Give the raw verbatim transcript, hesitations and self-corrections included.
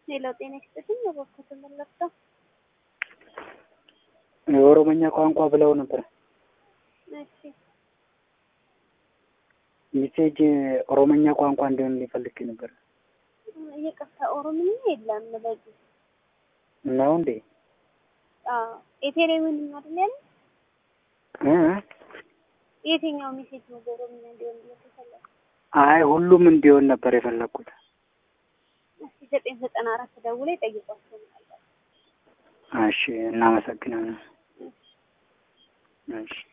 ሌላው ጤና ይስጥልኝ ወርኩት ተመለስታ የኦሮሞኛ ቋንቋ ብለው ነበር። እሺ ሜሴጅ ኦሮሞኛ ቋንቋ እንደሆነ ሊፈልግ ነበር። እየቀፈ ኦሮሞኛ የለም ለዚህ ነው እንዴ? አዎ ኤቴሬውን አይደል? እ የትኛው ሜሴጅ ነው ኦሮሞኛ እንዲሆን የተፈለገው? አይ ሁሉም እንዲሆን ነበር የፈለኩት። እሺ ዘጠኝ ዘጠና አራት ደውለው ይጠይቋቸው ማለት ነው። እሺ እናመሰግናለን። እሺ